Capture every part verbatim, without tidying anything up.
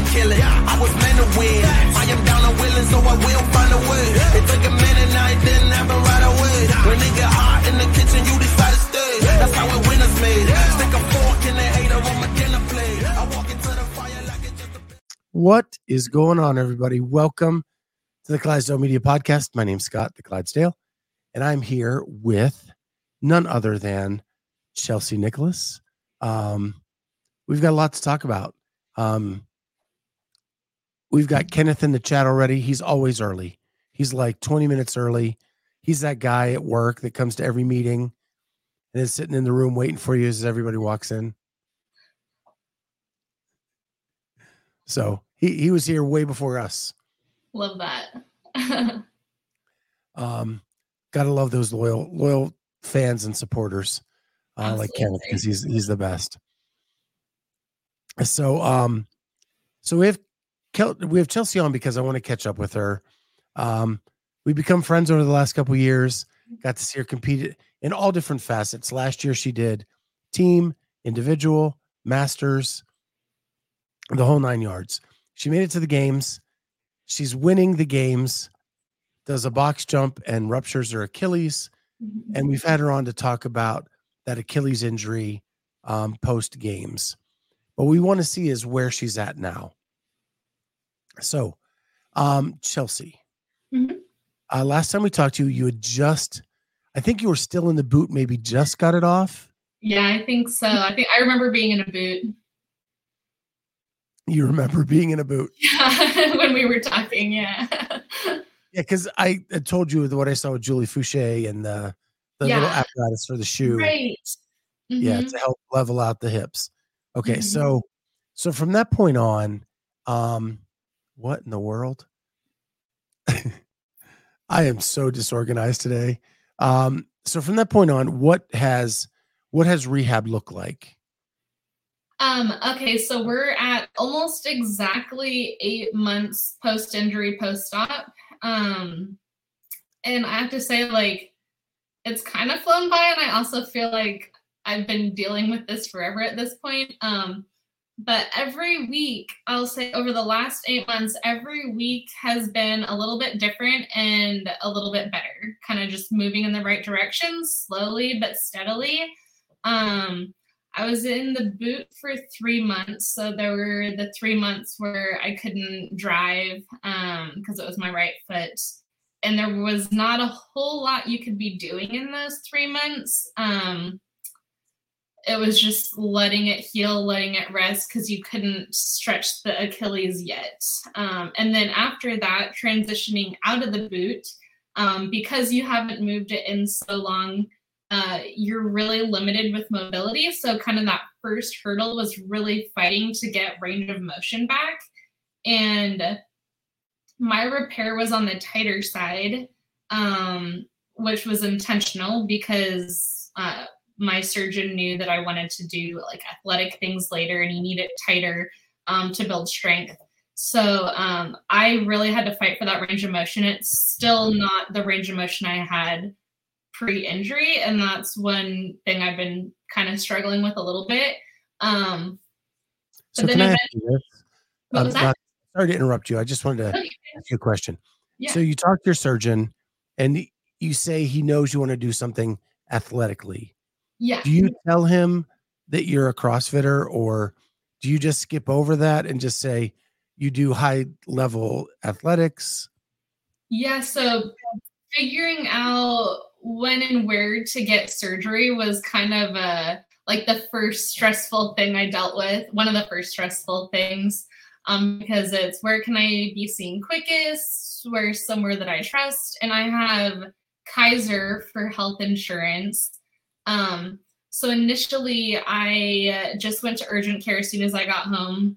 kill it. I was meant to win. I am down and willing, so I will find a way. It took a minute, now it didn't happen right away. When it get hot in the kitchen, you decide to stay. That's how it winners made. Stick a fork in the hater on my dinner plate. I walk into the fire like it's just a... What is going on, everybody? Welcome to the Clydesdale Media Podcast. My name's Scott, the Clydesdale, and I'm here with none other than Chelsea Nicholas. Um, we've got a lot to talk about. Um, we've got Kenneth in the chat already. He's always early. He's like twenty minutes early. He's that guy at work that comes to every meeting and is sitting in the room waiting for you as everybody walks in. So he, he was here way before us. Love that. um, gotta love those loyal, loyal fans and supporters, uh, like Kenneth, because he's he's the best. So, um, so we have Kel- we have Chelsea on because I want to catch up with her. Um, we become friends over the last couple of years. Got to see her compete in all different facets. Last year, she did team, individual, masters, the whole nine yards. She made it to the games. She's winning the games, does a box jump and ruptures her Achilles. Mm-hmm. And we've had her on to talk about that Achilles injury um, post games. What we want to see is where she's at now. So, um, Chelsea, mm-hmm. uh, last time we talked to you, you had just, I think you were still in the boot, maybe just got it off. Yeah, I think so. I think I remember being in a boot. You remember being in a boot? Yeah, when we were talking, yeah. Yeah, because I had told you what I saw with Julie Fouché and the, the yeah. little apparatus for the shoe. Right. Mm-hmm. Yeah, to help level out the hips. Okay, mm-hmm. so so from that point on, um, what in the world? I am so disorganized today. Um, so from that point on, what has what has rehab looked like? Um, okay, so we're at almost exactly eight months post-injury, post-op. Um, and I have to say, like, it's kind of flown by, and I also feel like I've been dealing with this forever at this point. Um, but every week, I'll say over the last eight months, every week has been a little bit different and a little bit better, kind of just moving in the right direction, slowly but steadily. Um, I was in the boot for three months. So there were the three months where I couldn't drive um, because it was my right foot. And there was not a whole lot you could be doing in those three months. Um, it was just letting it heal, letting it rest, because you couldn't stretch the Achilles yet. Um, and then after that, transitioning out of the boot, um, because you haven't moved it in so long, Uh, you're really limited with mobility. So kind of that first hurdle was really fighting to get range of motion back. And my repair was on the tighter side, um, which was intentional because uh, my surgeon knew that I wanted to do like athletic things later and he needed tighter um, to build strength. So um, I really had to fight for that range of motion. It's still not the range of motion I had pre-injury, and that's one thing I've been kind of struggling with a little bit. Um, so can I ask you this? What was that? Sorry to interrupt you. I just wanted to okay. ask you a question. Yeah. So you talk to your surgeon, and you say he knows you want to do something athletically. Yeah. Do you tell him that you're a CrossFitter, or do you just skip over that and just say you do high-level athletics? Yeah. So figuring out when and where to get surgery was kind of a, like the first stressful thing I dealt with. One of the first stressful things, um, because it's where can I be seen quickest? Where's somewhere that I trust? And I have Kaiser for health insurance. Um, so initially I just went to urgent care as soon as I got home,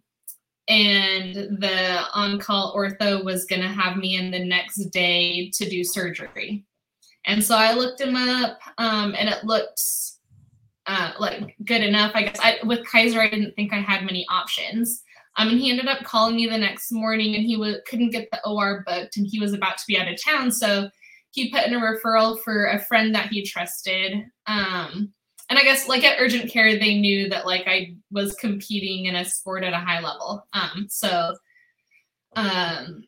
and the on-call ortho was going to have me in the next day to do surgery. And so I looked him up, um, and it looked uh, like good enough. I guess I, with Kaiser, I didn't think I had many options. Um, and he ended up calling me the next morning, and he w- couldn't get the O R booked, and he was about to be out of town. So he put in a referral for a friend that he trusted. Um, and I guess like at urgent care, they knew that like I was competing in a sport at a high level. Um, so, um,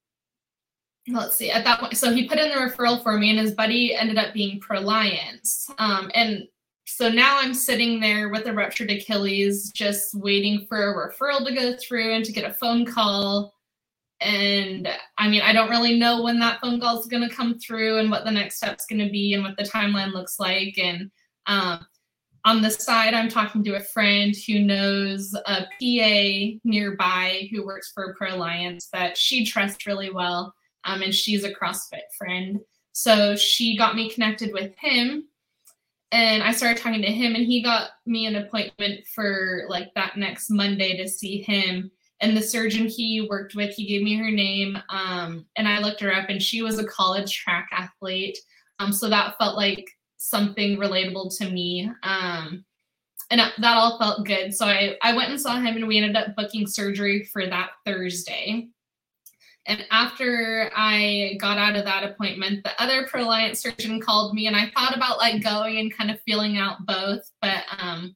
let's see, at that point, so he put in the referral for me and his buddy ended up being Proliance. Um, and so now I'm sitting there with a ruptured Achilles, just waiting for a referral to go through and to get a phone call. And I mean, I don't really know when that phone call is going to come through and what the next step's going to be and what the timeline looks like. And um, on the side, I'm talking to a friend who knows a P A nearby who works for Proliance that she trusts really well. Um, and she's a CrossFit friend. So she got me connected with him. And I started talking to him and he got me an appointment for like that next Monday to see him. And the surgeon he worked with, he gave me her name, um, and I looked her up, and she was a college track athlete. Um, so that felt like something relatable to me, um, and that all felt good. So I, I went and saw him, and we ended up booking surgery for that Thursday. And after I got out of that appointment, the other Proliance surgeon called me, and I thought about like going and kind of feeling out both, but um,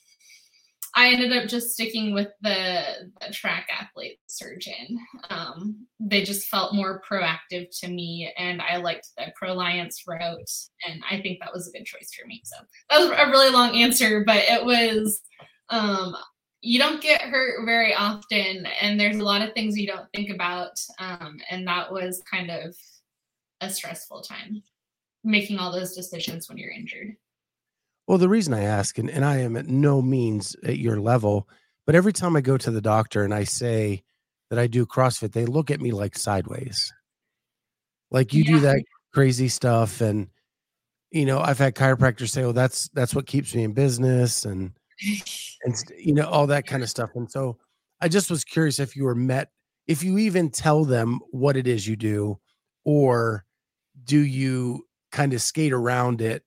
I ended up just sticking with the, the track athlete surgeon. Um, they just felt more proactive to me, and I liked the Proliance route, and I think that was a good choice for me. So that was a really long answer, but it was, um, you don't get hurt very often, and there's a lot of things you don't think about, um, and that was kind of a stressful time, making all those decisions when you're injured. Well, the reason I ask, and, and I am at no means at your level, but every time I go to the doctor and I say that I do CrossFit, they look at me like sideways. Like you yeah. do that crazy stuff. And, you know, I've had chiropractors say, well, that's, that's what keeps me in business and, and, you know, all that kind of stuff. And so I just was curious if you were met, if you even tell them what it is you do, or do you kind of skate around it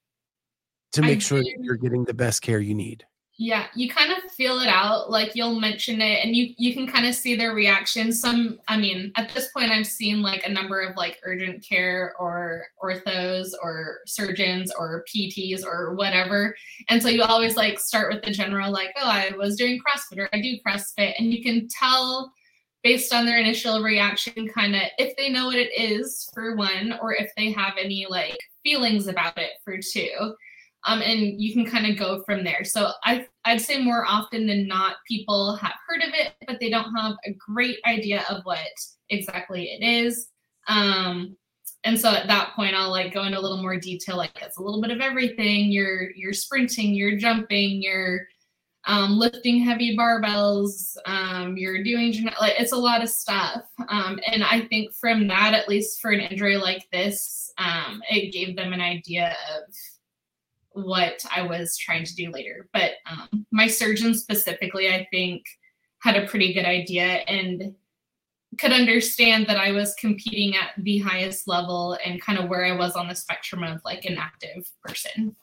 to make I sure that you're getting the best care you need? Yeah, you kind of feel it out. Like you'll mention it and you, you can kind of see their reaction. Some, I mean, at this point I've seen like a number of like urgent care or orthos or surgeons or P Ts or whatever. And so you always like start with the general, like, oh, I was doing CrossFit or I do CrossFit. And you can tell based on their initial reaction, kind of if they know what it is for one, or if they have any like feelings about it for two. Um, and you can kind of go from there. So I, I'd say more often than not, people have heard of it, but they don't have a great idea of what exactly it is. Um, and so at that point, I'll like go into a little more detail, like it's a little bit of everything. You're, you're sprinting, you're jumping, you're um, lifting heavy barbells, um, you're doing, like, it's a lot of stuff. Um, and I think from that, at least for an injury like this, um, it gave them an idea of what I was trying to do later. But um, my surgeon specifically, I think, had a pretty good idea and could understand that I was competing at the highest level and kind of where I was on the spectrum of like an active person.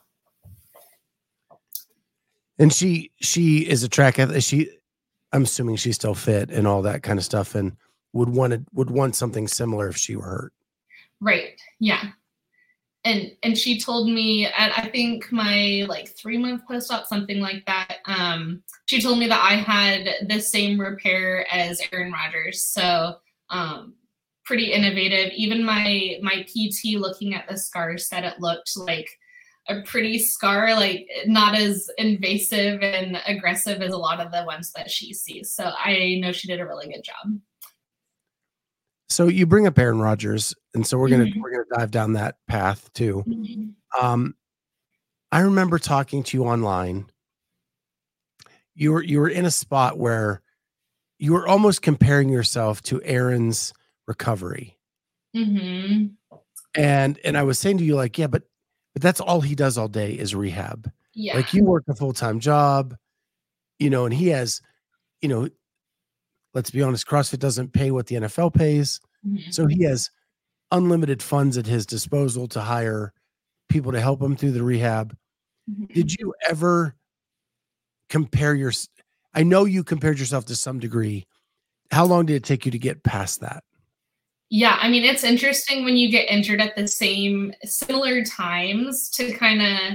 And she she is a track athlete. She, I'm assuming she's still fit and all that kind of stuff, and would want to, would want something similar if she were hurt. Right. Yeah. And and she told me at I think my like three month post-op, something like that. Um, she told me that I had the same repair as Aaron Rodgers. So um, pretty innovative. Even my my P T looking at the scar said it looked like a pretty scar, like not as invasive and aggressive as a lot of the ones that she sees. So I know she did a really good job. So you bring up Aaron Rodgers, and so we're gonna mm-hmm. we're gonna dive down that path too. Mm-hmm. Um, I remember talking to you online. You were you were in a spot where you were almost comparing yourself to Aaron's recovery, mm-hmm. and and I was saying to you like, yeah, but but that's all he does all day is rehab. Yeah, like you work a full time job, you know, and he has, you know. Let's be honest, CrossFit doesn't pay what the N F L pays. Mm-hmm. So he has unlimited funds at his disposal to hire people to help him through the rehab. Mm-hmm. Did you ever compare your, I know you compared yourself to some degree. How long did it take you to get past that? Yeah. I mean, it's interesting when you get injured at the same, similar times to kind of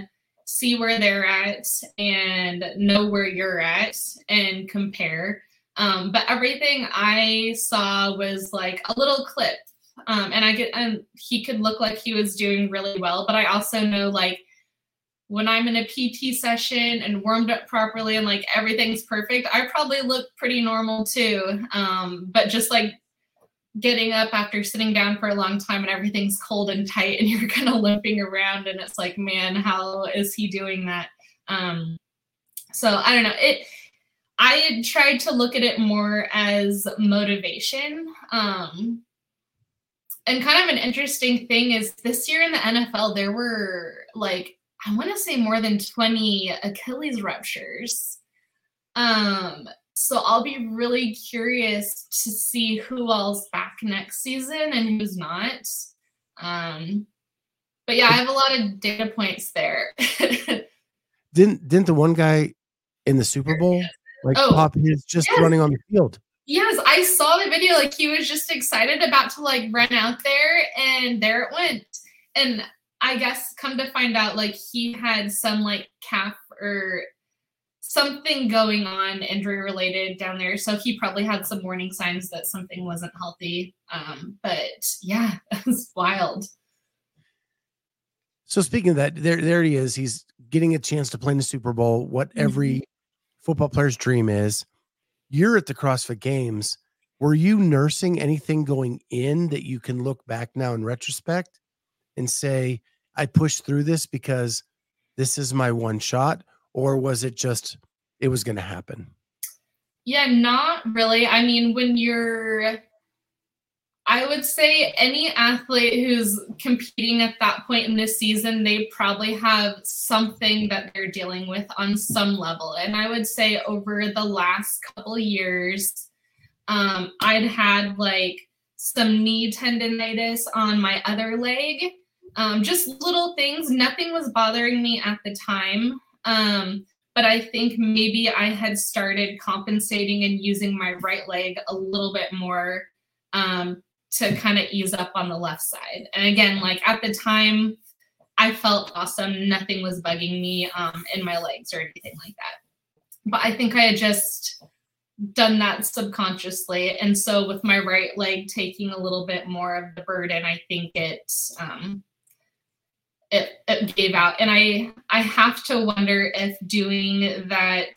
see where they're at and know where you're at and compare. Um, but everything I saw was like a little clip. Um, and I get, and he could look like he was doing really well, but I also know like when I'm in a P T session and warmed up properly and like everything's perfect, I probably look pretty normal too. Um, but just like getting up after sitting down for a long time and everything's cold and tight and you're kind of limping around and it's like, man, how is he doing that? Um, so I don't know. It, I tried to look at it more as motivation. Um, and kind of an interesting thing is this year in the N F L, there were like, I want to say more than twenty Achilles ruptures. Um, so I'll be really curious to see who all's back next season and who's not. Um, but yeah, I have a lot of data points there. didn't didn't the one guy in the Super Bowl like oh, pop his just yes. running on the field? Yes, I saw the video. Like he was just excited about to like run out there, and there it went. And I guess come to find out, like he had some like calf or something going on, injury related down there. So he probably had some warning signs that something wasn't healthy. Um, but yeah, it was wild. So speaking of that, there, there he is. He's getting a chance to play in the Super Bowl. What every mm-hmm. football player's dream is. You're at the CrossFit Games. Were you nursing anything going in that you can look back now in retrospect and say, I pushed through this because this is my one shot? Or was it just, it was going to happen? Yeah, not really. I mean, when you're, I would say any athlete who's competing at that point in this season, they probably have something that they're dealing with on some level. And I would say over the last couple of years, um, I'd had like some knee tendonitis on my other leg. Um, just little things. Nothing was bothering me at the time. Um, but I think maybe I had started compensating and using my right leg a little bit more um, to kind of ease up on the left side. And again, like at the time, I felt awesome. Nothing was bugging me um, in my legs or anything like that. But I think I had just done that subconsciously. And so with my right leg taking a little bit more of the burden, I think it um, It, it gave out. And I, I have to wonder if doing that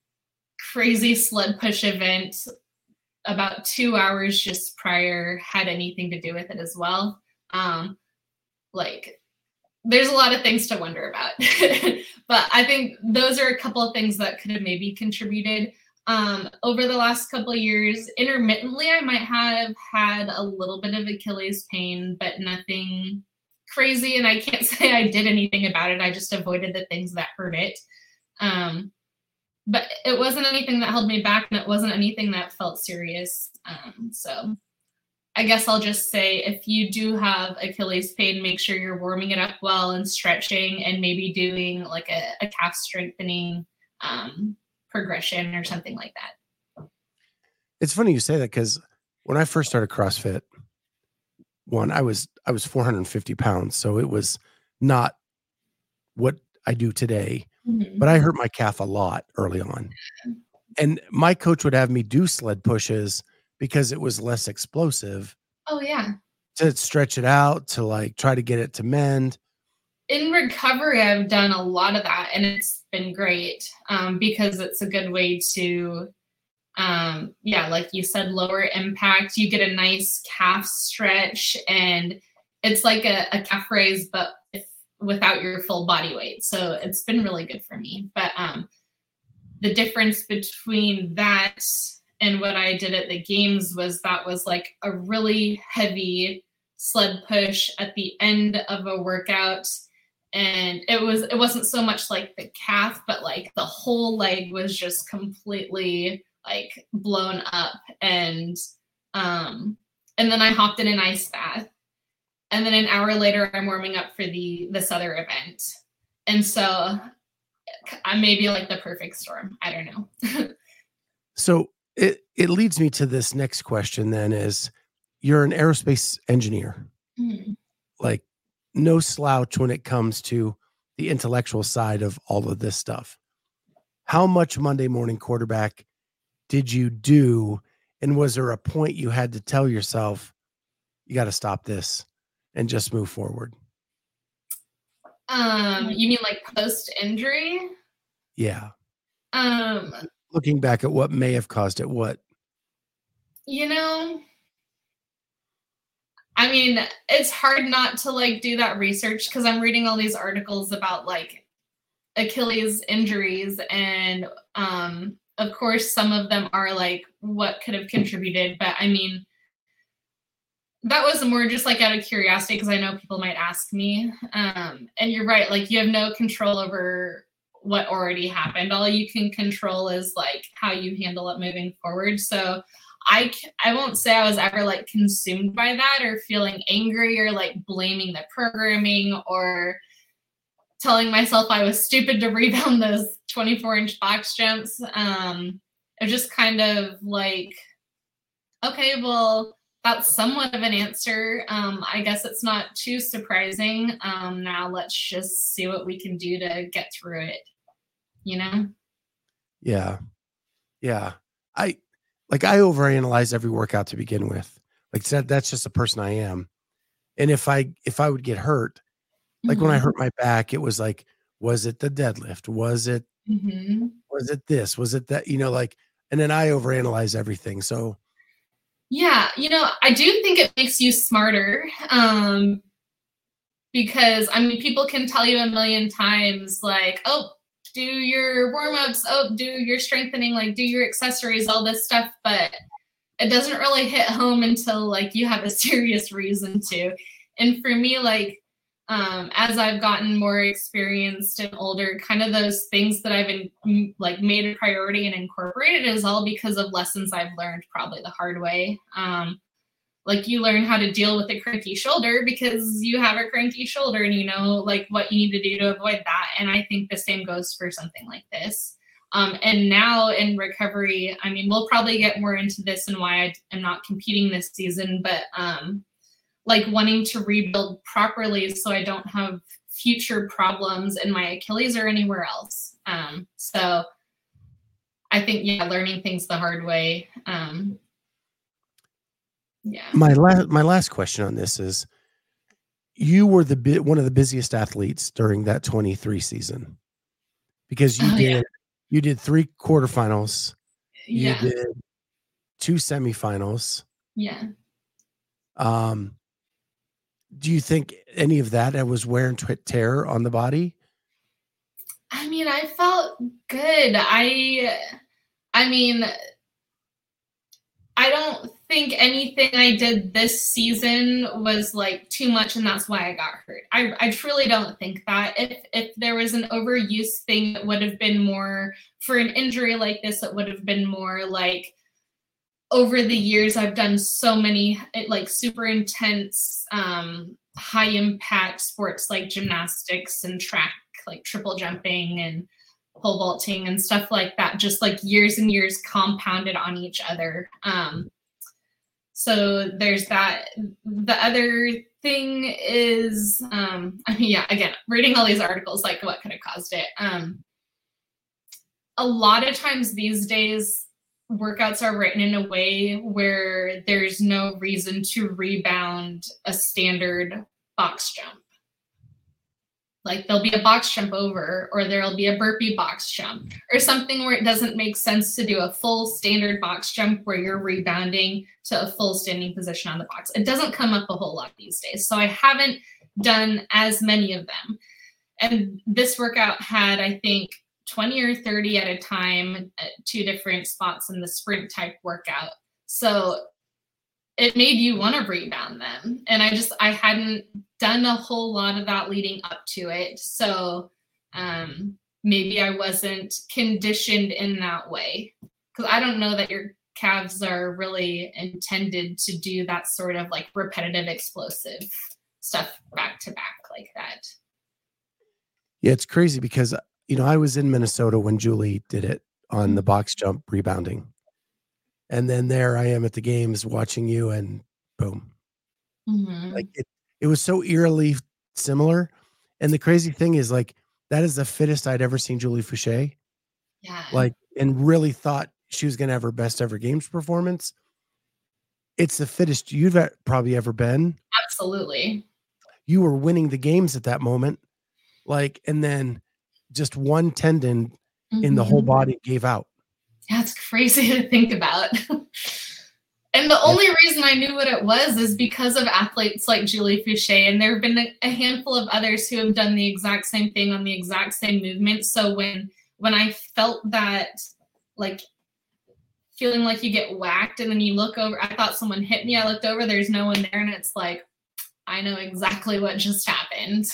crazy sled push event about two hours just prior had anything to do with it as well. Um, like there's a lot of things to wonder about, but I think those are a couple of things that could have maybe contributed. Um, over the last couple of years, intermittently, I might have had a little bit of Achilles pain, but nothing crazy. And I can't say I did anything about it. I just avoided the things that hurt it. Um, but it wasn't anything that held me back, and it wasn't anything that felt serious. Um, so I guess I'll just say if you do have Achilles pain, make sure you're warming it up well and stretching and maybe doing like a, a calf strengthening um, progression or something like that. It's funny you say that because when I first started CrossFit, one, I was I was four hundred fifty pounds, so it was not what I do today. Mm-hmm. But I hurt my calf a lot early on, and my coach would have me do sled pushes because it was less explosive. Oh yeah, to stretch it out, to like try to get it to mend. In recovery, I've done a lot of that, and it's been great um, because it's a good way to. Um, yeah, like you said, lower impact, you get a nice calf stretch, and it's like a, a calf raise, but if, without your full body weight. So it's been really good for me. But um, the difference between that and what I did at the games was that was like a really heavy sled push at the end of a workout. And it was, it wasn't so much like the calf, but like the whole leg was just completely like blown up. And, um, and then I hopped in an ice bath, and then an hour later I'm warming up for the, this other event. And so I may be like the perfect storm. I don't know. So it, it leads me to this next question then is you're an aerospace engineer, mm-hmm. like no slouch when it comes to the intellectual side of all of this stuff. How much Monday morning quarterback did you do? And was there a point you had to tell yourself, you got to stop this and just move forward? Um, you mean like post injury? Yeah. Um, Looking back at what may have caused it, what? You know, I mean, it's hard not to like do that research because I'm reading all these articles about like Achilles injuries, and um, of course, some of them are like what could have contributed. But I mean, that was more just like out of curiosity because I know people might ask me. Um, and you're right, like you have no control over what already happened. All you can control is like how you handle it moving forward. So I, I won't say I was ever like consumed by that or feeling angry or like blaming the programming or telling myself I was stupid to rebound those twenty-four inch box jumps. Um, it was just kind of like, okay, well, that's somewhat of an answer. Um, I guess it's not too surprising. Um, now let's just see what we can do to get through it, you know? Yeah. Yeah. I, Like I overanalyze every workout to begin with. Like I said, that's just the person I am. And if I if I would get hurt, like mm-hmm. when I hurt my back, it was like, was it the deadlift? Was it mm-hmm. was it this? Was it that? You know, like, and then I overanalyze everything. So yeah, you know, I do think it makes you smarter. Um, because I mean, people can tell you a million times, like, oh, do your warm-ups, oh, do your strengthening, like do your accessories, all this stuff, but it doesn't really hit home until like you have a serious reason to. And for me, like um, as I've gotten more experienced and older, kind of those things that I've in, like made a priority and incorporated is all because of lessons I've learned probably the hard way. Um, Like you learn how to deal with a cranky shoulder because you have a cranky shoulder and you know like what you need to do to avoid that. And I think the same goes for something like this. Um, and now in recovery, I mean, we'll probably get more into this and why I am not competing this season, but um, like wanting to rebuild properly so I don't have future problems in my Achilles or anywhere else. Um, so I think, yeah, learning things the hard way. Um, Yeah. My last my last question on this is, you were the bit one of the busiest athletes during that twenty-three season because you oh, did yeah. you did three quarterfinals, yeah. you did two semifinals. Yeah. Um, do you think any of that was wear and tear on the body? I mean, I felt good. I, I mean, I don't think anything I did this season was like too much and that's why I got hurt. I, I truly don't think that. If if there was an overuse thing, it would have been more for an injury like this, it would have been more like over the years I've done so many like super intense, um, high impact sports like gymnastics and track, like triple jumping and pole vaulting and stuff like that, just like years and years compounded on each other. Um, so there's that. The other thing is, um, I mean, yeah, again, reading all these articles, like what could have caused it. Um, a lot of times these days, workouts are written in a way where there's no reason to rebound a standard box jump. Like there'll be a box jump over, or there'll be a burpee box jump, or something where it doesn't make sense to do a full standard box jump where you're rebounding to a full standing position on the box. It doesn't come up a whole lot these days. So I haven't done as many of them. And this workout had, I think, twenty or thirty at a time at two different spots in the sprint type workout. So it made you want to rebound them. And I just, I hadn't done a whole lot of that leading up to it. So um, maybe I wasn't conditioned in that way. Because I don't know that your calves are really intended to do that sort of like repetitive, explosive stuff back to back like that. Yeah, it's crazy because, you know, I was in Minnesota when Julie did it on the box jump rebounding. And then there I am at the games watching you and boom. Mm-hmm. Like it, it was so eerily similar. And the crazy thing is like that is the fittest I'd ever seen Julie Fouché. Yeah. Like, and really thought she was going to have her best ever games performance. It's the fittest you've probably ever been. Absolutely. You were winning the games at that moment. Like, and then just one tendon mm-hmm. in the whole body gave out. That's crazy to think about. And the only reason I knew what it was is because of athletes like Julie Fouché. And there have been a, a handful of others who have done the exact same thing on the exact same movement. So when, when I felt that, like, feeling like you get whacked and then you look over, I thought someone hit me. I looked over, there's no one there. And it's like, I know exactly what just happened.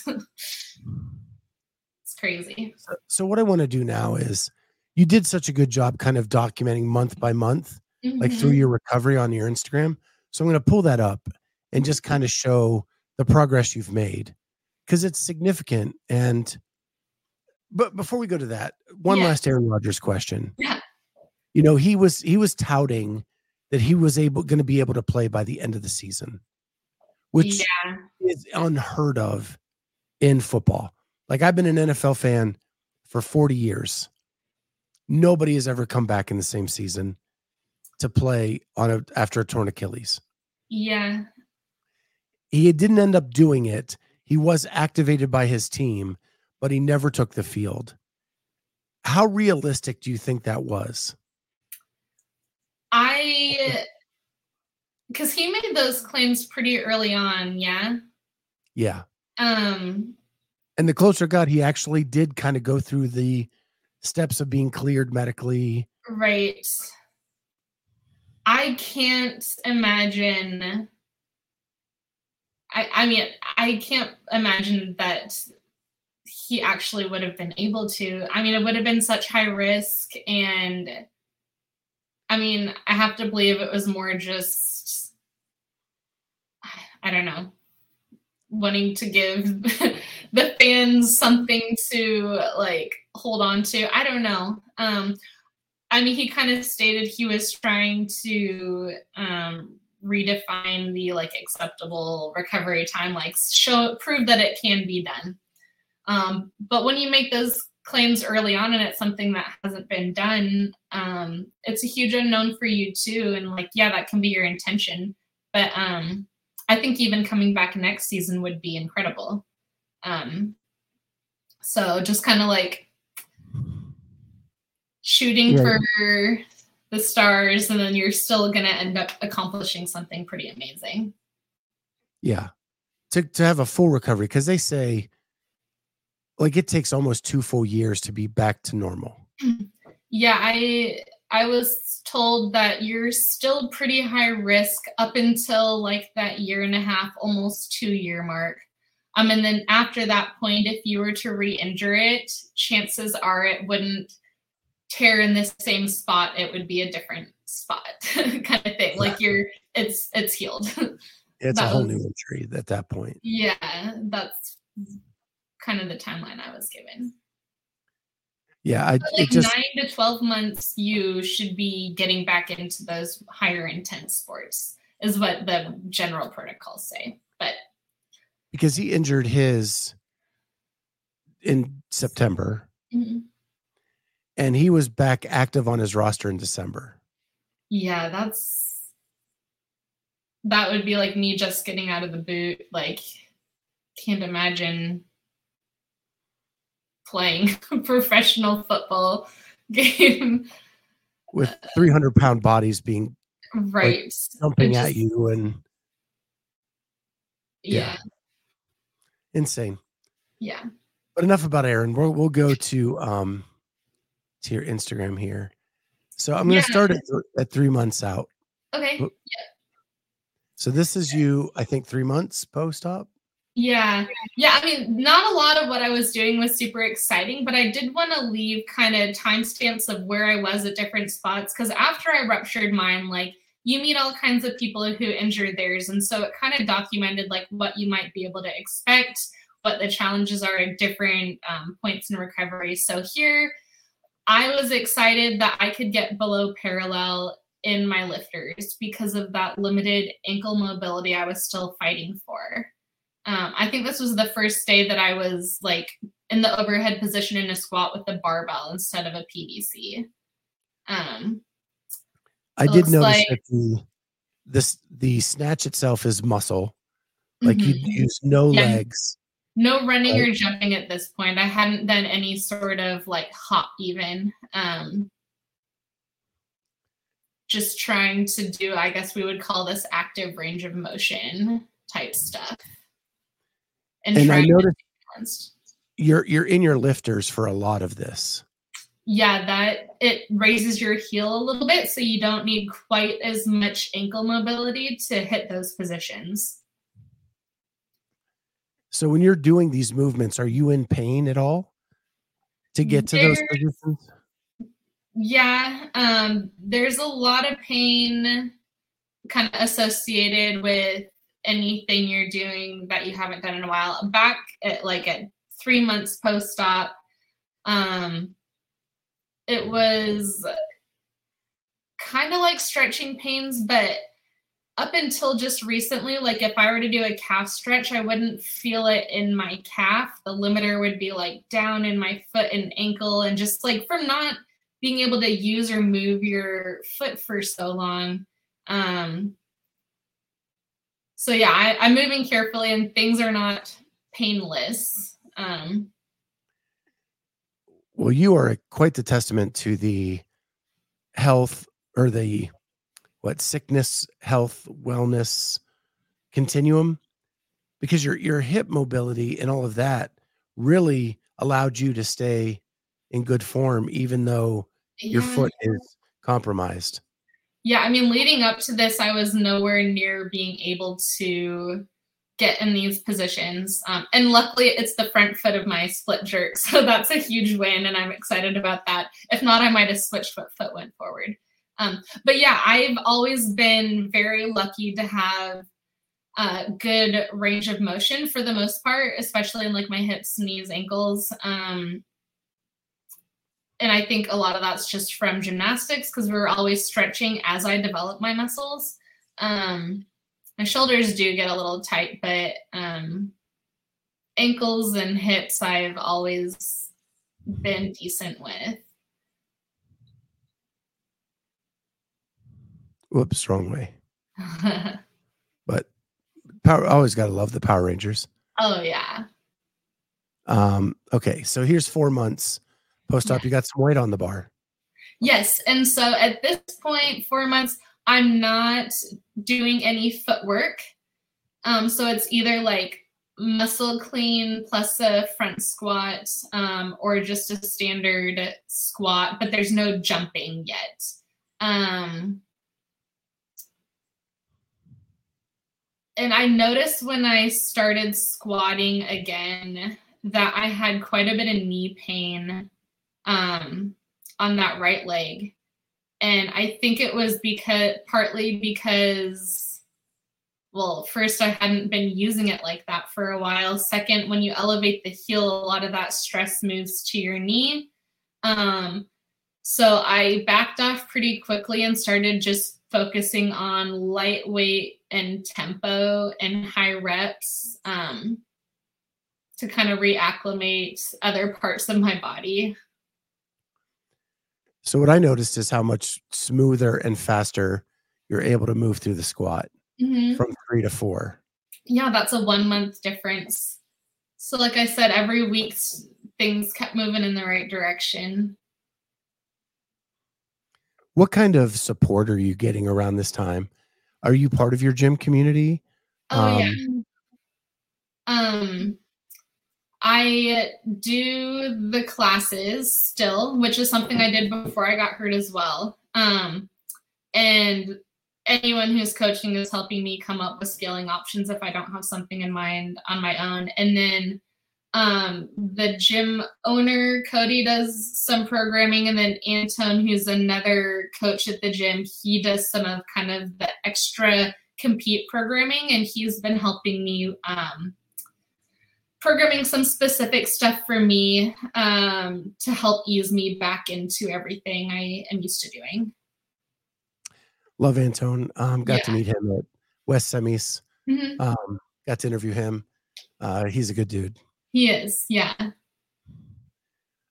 It's crazy. So, so what I want to do now is, you did such a good job kind of documenting month by month, mm-hmm. like through your recovery on your Instagram. So I'm going to pull that up and just kind of show the progress you've made, because it's significant. And, but before we go to that, one yeah. last Aaron Rodgers question. Yeah. You know, he was, he was touting that he was able, going to be able to play by the end of the season, which yeah. is unheard of in football. Like, I've been an N F L fan for forty years. Nobody has ever come back in the same season to play on a after a torn Achilles. Yeah. He didn't end up doing it. He was activated by his team, but he never took the field. How realistic do you think that was? I, because he made those claims pretty early on, yeah? Yeah. Um. And the closer it got, he actually did kind of go through the steps of being cleared medically. Right. I can't imagine. I, I mean, I can't imagine that he actually would have been able to. I mean, it would have been such high risk. And I mean, I have to believe it was more just, I don't know, wanting to give the fans something to like hold on to. I don't know. Um, I mean, he kind of stated he was trying to um, redefine the like acceptable recovery time, like show, prove that it can be done. Um, but when you make those claims early on and it's something that hasn't been done, um, it's a huge unknown for you too. And like, yeah, that can be your intention. But um, I think even coming back next season would be incredible. Um, so just kind of like shooting yeah. for the stars, and then you're still going to end up accomplishing something pretty amazing. Yeah. To to have a full recovery, because they say like it takes almost two full years to be back to normal. Yeah, I I was told that you're still pretty high risk up until like that year and a half, almost two year mark. Um, and then after that point, if you were to re-injure it, chances are it wouldn't tear in the same spot. It would be a different spot kind of thing. Like you're, it's, it's healed. It's a whole was, new injury at that point. Yeah. That's kind of the timeline I was given. Yeah. I, like it just, nine to twelve months, you should be getting back into those higher intense sports is what the general protocols say. But because he injured his in September. Mm-hmm. And he was back active on his roster in December. Yeah, that's that would be like me just getting out of the boot. Like, can't imagine playing a professional football game with three hundred pound bodies being right like, jumping just, at you and yeah. yeah, insane. Yeah, but enough about Aaron. We'll we'll go to um. to your Instagram here. So I'm going to yeah. start at, th- at three months out. Okay. Yeah. So this is you, I think three months post-op. Yeah. Yeah. I mean, not a lot of what I was doing was super exciting, but I did want to leave kind of timestamps of where I was at different spots. Cause after I ruptured mine, like you meet all kinds of people who injured theirs. And so it kind of documented like what you might be able to expect, what the challenges are at different um, points in recovery. So here, I was excited that I could get below parallel in my lifters because of that limited ankle mobility I was still fighting for. Um, I think this was the first day that I was like in the overhead position in a squat with a barbell instead of a P V C. Um, I did notice like, that the this the snatch itself is muscle. Like mm-hmm. you use no yeah, legs. No running right? or jumping at this point. I hadn't done any sort of like hop even. Um, just trying to do, I guess we would call this active range of motion type stuff. And, and I noticed you're you're in your lifters for a lot of this. Yeah, that it raises your heel a little bit, so you don't need quite as much ankle mobility to hit those positions. So when you're doing these movements, are you in pain at all to get to there, those positions? Yeah, um, there's a lot of pain kind of associated with anything you're doing that you haven't done in a while. Back at like at three months post-op, um, it was kind of like stretching pains, but up until just recently, like if I were to do a calf stretch, I wouldn't feel it in my calf. The limiter would be like down in my foot and ankle, and just like from not being able to use or move your foot for so long. Um, so yeah, I, I'm moving carefully and things are not painless. Um, well, you are quite the testament to the health or the what sickness, health, wellness continuum, because your your hip mobility and all of that really allowed you to stay in good form, even though yeah. your foot is compromised. Yeah, I mean, leading up to this, I was nowhere near being able to get in these positions. Um, and luckily, it's the front foot of my split jerk. So that's a huge win, and I'm excited about that. If not, I might have switched what foot went forward. Um, but yeah, I've always been very lucky to have a good range of motion for the most part, especially in like my hips, knees, ankles. Um, and I think a lot of that's just from gymnastics because we were always stretching as I develop my muscles. Um, my shoulders do get a little tight, but um, ankles and hips I've always been decent with. Whoops, wrong way. But power, I always got to love the Power Rangers. Oh, yeah. Um, okay, so here's four months post-op. Yeah. You got some weight on the bar. Yes, and so at this point, four months, I'm not doing any footwork. Um, so it's either like muscle clean plus a front squat um, or just a standard squat, but there's no jumping yet. Um, and I noticed when I started squatting again that I had quite a bit of knee pain um, on that right leg. And I think it was because partly because, well, first I hadn't been using it like that for a while. Second, when you elevate the heel, a lot of that stress moves to your knee. Um, so I backed off pretty quickly and started just focusing on lightweight and tempo and high reps um, to kind of reacclimate other parts of my body. So what I noticed is how much smoother and faster you're able to move through the squat mm-hmm. from three to four. Yeah, that's a one month difference. So like I said, every week things kept moving in the right direction. What kind of support are you getting around this time? Are you part of your gym community? Oh, um, yeah. Um, I do the classes still, which is something I did before I got hurt as well. Um, and anyone who's coaching is helping me come up with scaling options if I don't have something in mind on my own. And then um, the gym owner, Cody, does some programming. And then Anton, who's another coach at the gym, he does some of kind of the extra compete programming. And he's been helping me um, programming some specific stuff for me um, to help ease me back into everything I am used to doing. Love Anton. Um, got yeah. to meet him at West Semis. Mm-hmm. Um, got to interview him. Uh, he's a good dude. He is, yeah.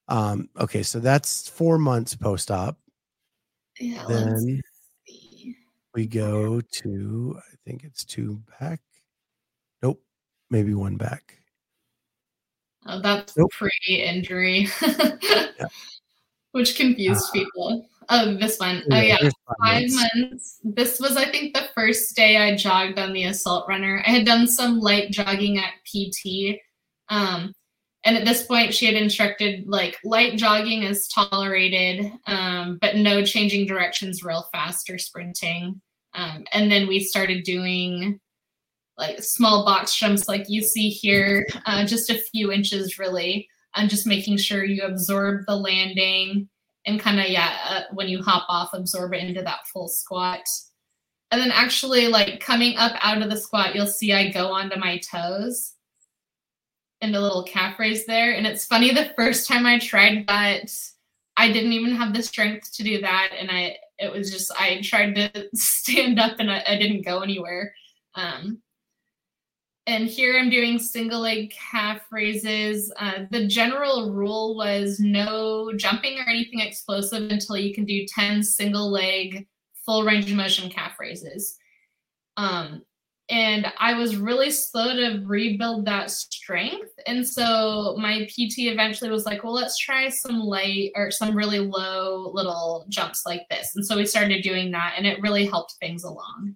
Um, okay, so that's four months post-op. Yeah, Then let's see. we go to, I think it's two back. Nope, maybe one back. Oh, that's Nope. pre-injury, Yeah. which confused Uh, people. Oh, this one. Oh, yeah, yeah, here's five five months. months. This was, I think, the first day I jogged on the assault runner. I had done some light jogging at P T. Um, and at this point, she had instructed like light jogging is tolerated, um, but no changing directions real fast or sprinting. Um, and then we started doing like small box jumps like you see here, uh, just a few inches really, and just making sure you absorb the landing and kind of, yeah, uh, when you hop off, absorb it into that full squat. And then actually like coming up out of the squat, you'll see I go onto my toes and a little calf raise there. And it's funny, the first time I tried that, I didn't even have the strength to do that. And I, it was just, I tried to stand up and I, I didn't go anywhere. Um, And here I'm doing single leg calf raises. Uh, the general rule was no jumping or anything explosive until you can do ten single leg full range of motion calf raises. Um, and I was really slow to rebuild that strength. And so my P T eventually was like, well, let's try some light or some really low little jumps like this. And so we started doing that and it really helped things along.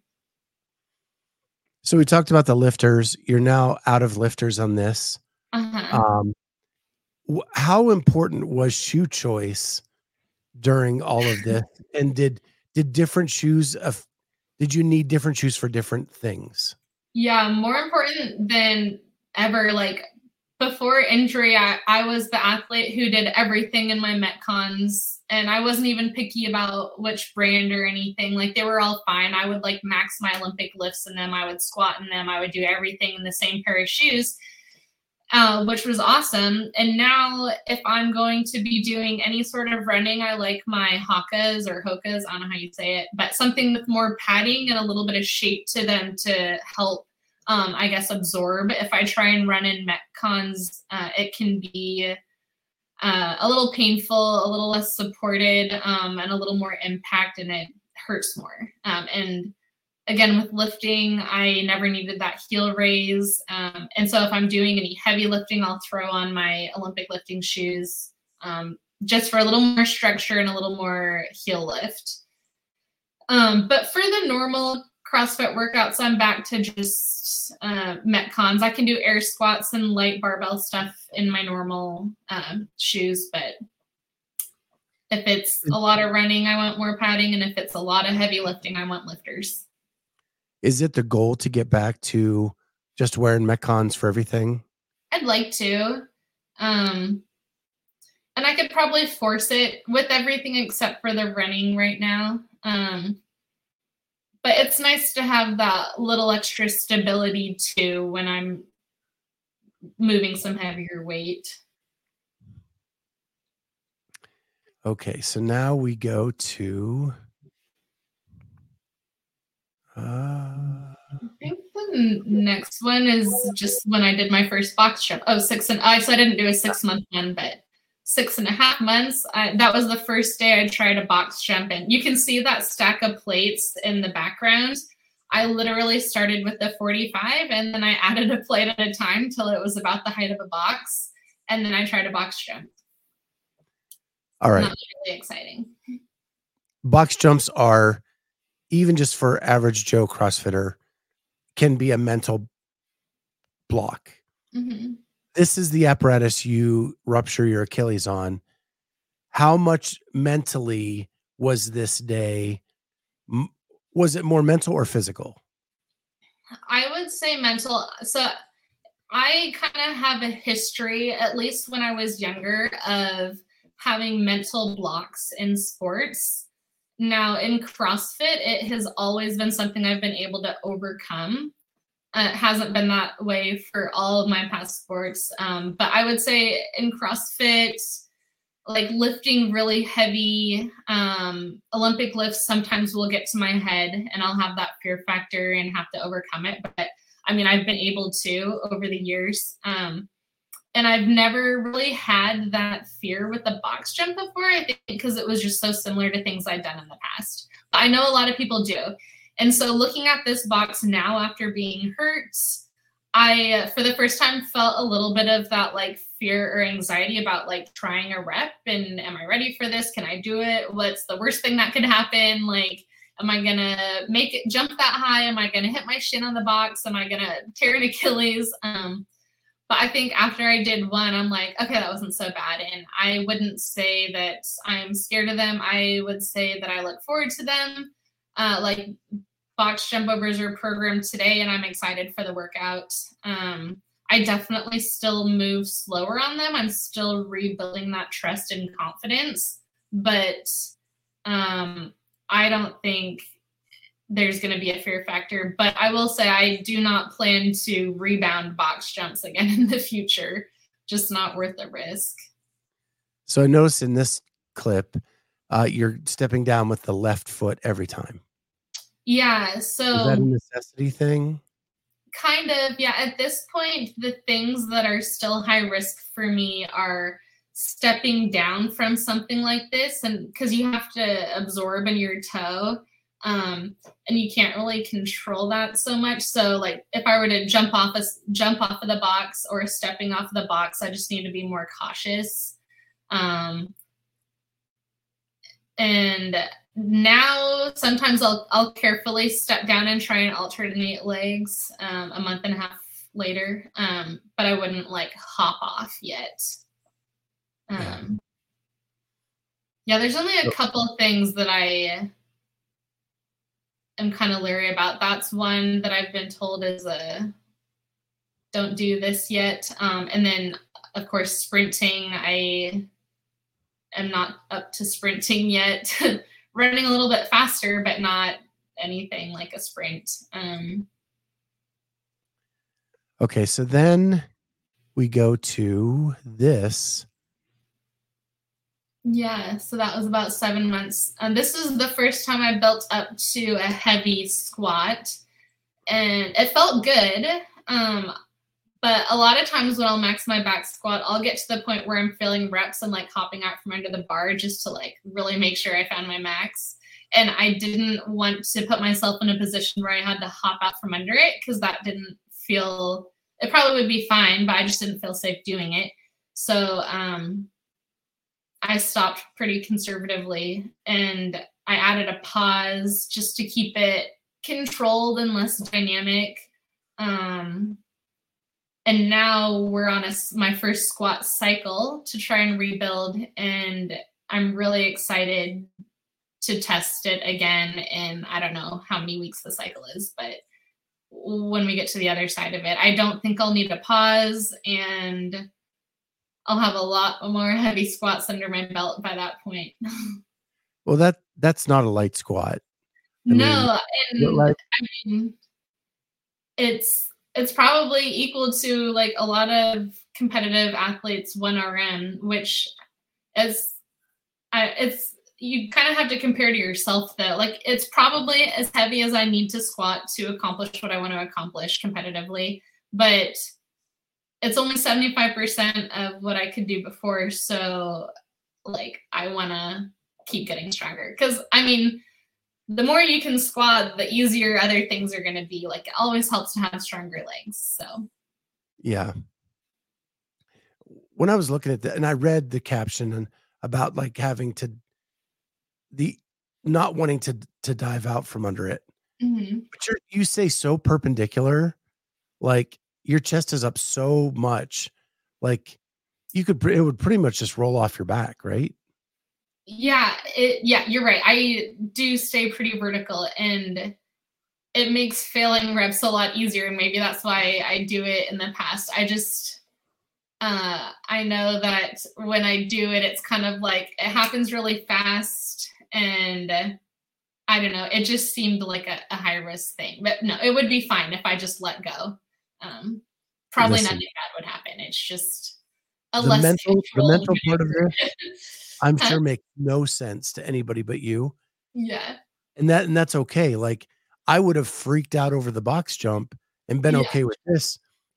So we talked about the lifters. You're now out of lifters on this. Uh-huh. Um, wh- how important was shoe choice during all of this? And did did different shoes of did you need different shoes for different things? Yeah, more important than ever. Like before injury, I, I was the athlete who did everything in my Metcons, and I wasn't even picky about which brand or anything. Like they were all fine. I would like max my Olympic lifts in them. I would squat in them. I would do everything in the same pair of shoes, uh, which was awesome. And now if I'm going to be doing any sort of running, I like my Hokas or Hokas, I don't know how you say it, but something with more padding and a little bit of shape to them to help, um, I guess, absorb. If I try and run in Metcons, uh, it can be uh, a little painful, a little less supported, um, and a little more impact, and it hurts more. Um, and again, with lifting, I never needed that heel raise. Um, and so if I'm doing any heavy lifting, I'll throw on my Olympic lifting shoes, um, just for a little more structure and a little more heel lift. Um, but for the normal CrossFit workouts, I'm back to just uh, Metcons. I can do air squats and light barbell stuff in my normal uh, shoes, but if it's a lot of running, I want more padding. And if it's a lot of heavy lifting, I want lifters. Is it the goal to get back to just wearing Metcons for everything? I'd like to. Um, and I could probably force it with everything except for the running right now. Um, but it's nice to have that little extra stability too when I'm moving some heavier weight. Okay, so now we go to uh I think the next one is just when I did my first box jump. Oh, six and I so I didn't do a six month one, but six and a half months. I, that was the first day I tried a box jump, and you can see that stack of plates in the background. I literally started with the forty-five, and then I added a plate at a time till it was about the height of a box, and then I tried a box jump. All right. That was really exciting. Box jumps are, even just for average Joe CrossFitter, can be a mental block. Mm-hmm. This is the apparatus you rupture your Achilles on. How much mentally was this day? Was it more mental or physical? I would say mental. So I kind of have a history, at least when I was younger, of having mental blocks in sports. Now in CrossFit, it has always been something I've been able to overcome. Uh, it hasn't been that way for all of my past sports. Um, but I would say in CrossFit, like lifting really heavy um, Olympic lifts sometimes will get to my head and I'll have that fear factor and have to overcome it. But I mean, I've been able to over the years. Um, And I've never really had that fear with the box jump before, I think because it was just so similar to things I'd done in the past. But I know a lot of people do. And so looking at this box now after being hurt, I, for the first time, felt a little bit of that like fear or anxiety about like trying a rep and am I ready for this? Can I do it? What's the worst thing that could happen? Like, am I going to make it jump that high? Am I going to hit my shin on the box? Am I going to tear an Achilles? Um, But I think after I did one, I'm like, okay, that wasn't so bad. And I wouldn't say that I'm scared of them. I would say that I look forward to them. Uh, like box jump overs are programmed today, and I'm excited for the workout. Um, I definitely still move slower on them. I'm still rebuilding that trust and confidence. But um, I don't think there's going to be a fear factor, but I will say I do not plan to rebound box jumps again in the future. Just not worth the risk. So I noticed in this clip, uh, you're stepping down with the left foot every time. Yeah. So is that a necessity thing? Kind of. Yeah. At this point, the things that are still high risk for me are stepping down from something like this. And because you have to absorb in your toe. Um, and you can't really control that so much. So like if I were to jump off a jump off of the box or stepping off of the box, I just need to be more cautious. Um, and now sometimes I'll, I'll carefully step down and try and alternate legs, um, a month and a half later. Um, but I wouldn't like hop off yet. Um, yeah, there's only a couple things that I, I'm kind of leery about. That's one that I've been told is a don't do this yet. Um, and then of course, sprinting, I am not up to sprinting yet, running a little bit faster, but not anything like a sprint. Um, okay. So then we go to this. Yeah, so that was about seven months. And this is the first time I built up to a heavy squat, and it felt good. Um, but a lot of times when I'll max my back squat, I'll get to the point where I'm feeling reps and like hopping out from under the bar just to like really make sure I found my max. And I didn't want to put myself in a position where I had to hop out from under it because that didn't feel, it probably would be fine, but I just didn't feel safe doing it. So, um, I stopped pretty conservatively and I added a pause just to keep it controlled and less dynamic. Um, and now we're on a, my first squat cycle to try and rebuild. And I'm really excited to test it again. And I don't know how many weeks the cycle is, but when we get to the other side of it, I don't think I'll need a pause, and I'll have a lot more heavy squats under my belt by that point. Well, that that's not a light squat. I no, mean, and like, I mean, it's it's probably equal to like a lot of competitive athletes one R M, which is, I, it's you kind of have to compare to yourself though. Like it's probably as heavy as I need to squat to accomplish what I want to accomplish competitively, but it's only seventy-five percent of what I could do before. So like, I want to keep getting stronger. Cause I mean, the more you can squat, the easier other things are going to be. Like it always helps to have stronger legs. So. Yeah. When I was looking at that and I read the caption and about like having to the not wanting to, to dive out from under it, mm-hmm. but you're, you say so perpendicular, like, your chest is up so much, like you could, it would pretty much just roll off your back, right? Yeah. It, yeah, you're right. I do stay pretty vertical and it makes failing reps a lot easier. And maybe that's why I do it in the past. I just, uh, I know that when I do it, it's kind of like, it happens really fast and uh, I don't know. It just seemed like a, a high risk thing, but no, it would be fine if I just let go. Um, probably Listen, nothing bad would happen. It's just a the less mental, the mental part of it. this, I'm sure makes no sense to anybody but you. Yeah. And that, and that's okay. Like I would have freaked out over the box jump and been yeah. okay with this.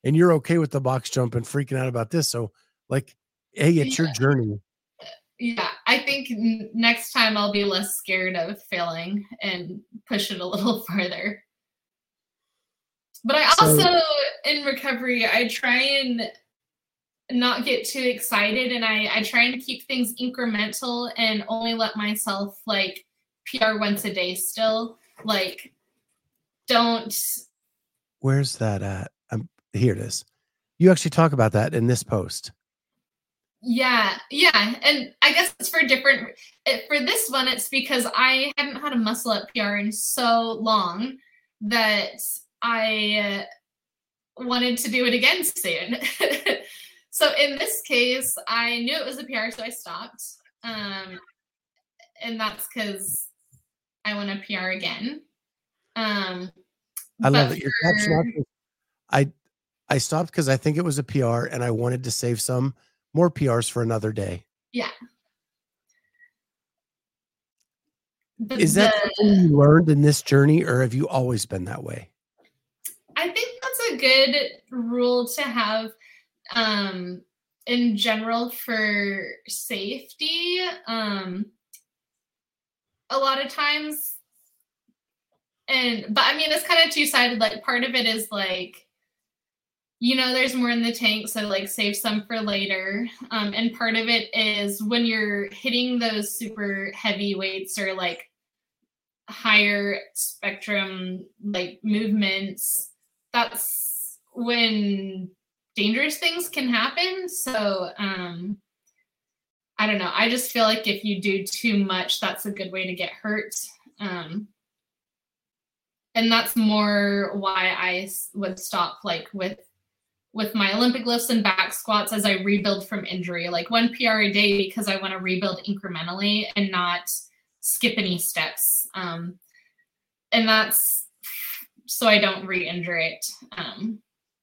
and you're okay with the box jump and freaking out about this. So like, hey, it's yeah. your journey. Yeah, I think n- next time I'll be less scared of failing and push it a little farther. But I also, so, in recovery, I try and not get too excited, and I, I try and keep things incremental and only let myself like P R once a day still. Like, don't. Where's that at? Um, here it is. You actually talk about that in this post. Yeah, yeah. And I guess it's for different, for this one, it's because I haven't had a muscle up P R in so long that I wanted to do it again soon. So in this case, I knew it was a P R, so I stopped. Um, and that's because I want to P R again. Um, I love it. For... I I stopped because I think it was a P R, and I wanted to save some more P Rs for another day. Yeah. The, Is that the... something you learned in this journey, or have you always been that way? I think that's a good rule to have um, in general for safety. Um, a lot of times, and but I mean, it's kind of two-sided. Like, part of it is like, you know, there's more in the tank, so like save some for later. Um, and part of it is when you're hitting those super heavy weights or like higher spectrum like movements, that's when dangerous things can happen. So um, I don't know. I just feel like if you do too much, that's a good way to get hurt. Um, and that's more why I would stop like with with my Olympic lifts and back squats as I rebuild from injury, like one P R a day, because I want to rebuild incrementally and not skip any steps. Um, and that's so I don't re-injure it. Um,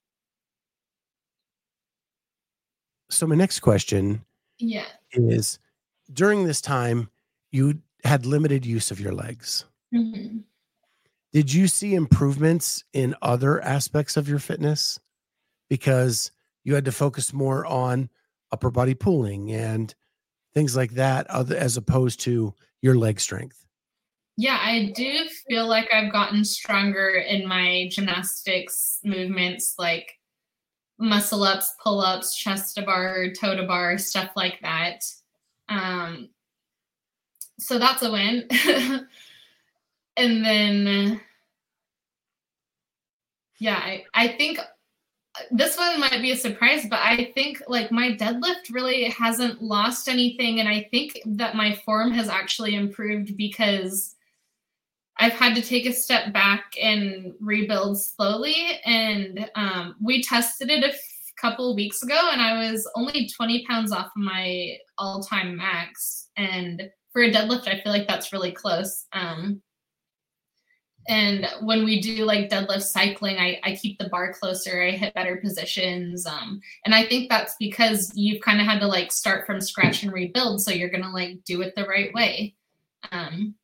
so my next question yeah. is, during this time, you had limited use of your legs. Mm-hmm. Did you see improvements in other aspects of your fitness? Because you had to focus more on upper body pulling and things like that, as opposed to your leg strength. Yeah, I do feel like I've gotten stronger in my gymnastics movements, like muscle ups, pull ups, chest to bar, toe to bar, stuff like that. Um, so that's a win. And then, yeah, I, I think this one might be a surprise, but I think like my deadlift really hasn't lost anything. And I think that my form has actually improved because I've had to take a step back and rebuild slowly. And um, we tested it a f- couple weeks ago, and I was only twenty pounds off of my all-time max. And for a deadlift, I feel like that's really close. Um, And when we do like deadlift cycling, I, I keep the bar closer, I hit better positions. Um, and I think that's because you've kind of had to like start from scratch and rebuild. So you're going to like do it the right way. Um,